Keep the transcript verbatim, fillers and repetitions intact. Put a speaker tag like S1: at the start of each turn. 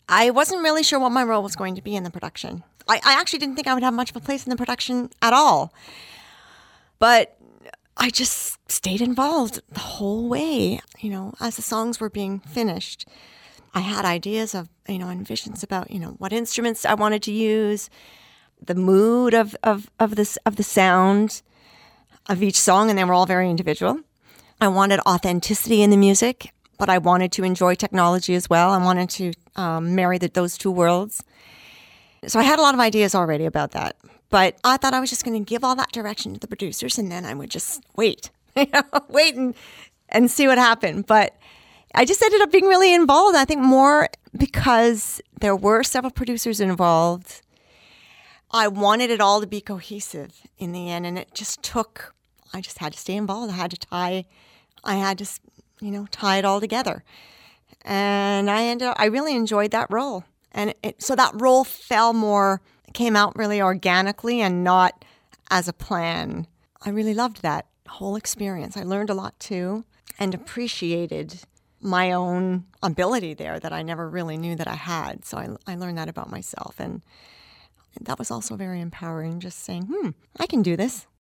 S1: I wasn't really sure what my role was going to be in the production. I, I actually didn't think I would have much of a place in the production at all. But I just stayed involved the whole way. You know, as the songs were being finished, I had ideas of, you know, and visions about, you know, what instruments I wanted to use, the mood of, of, of this of the sound of each song, and they were all very individual. I wanted authenticity in the music, but I wanted to enjoy technology as well. I wanted to um, marry the, those two worlds. So I had a lot of ideas already about that. But I thought I was just going to give all that direction to the producers, and then I would just wait, you know, wait and, and see what happened. But I just ended up being really involved, I think more because there were several producers involved. I wanted it all to be cohesive in the end, and it just took, I just had to stay involved. I had to tie, I had to, you know, tie it all together. And I ended up, I really enjoyed that role. And it, so that role fell more, came out really organically and not as a plan. I really loved that whole experience. I learned a lot too, and appreciated my own ability there that I never really knew that I had. So I, I learned that about myself. And that was also very empowering, just saying, hmm, I can do this.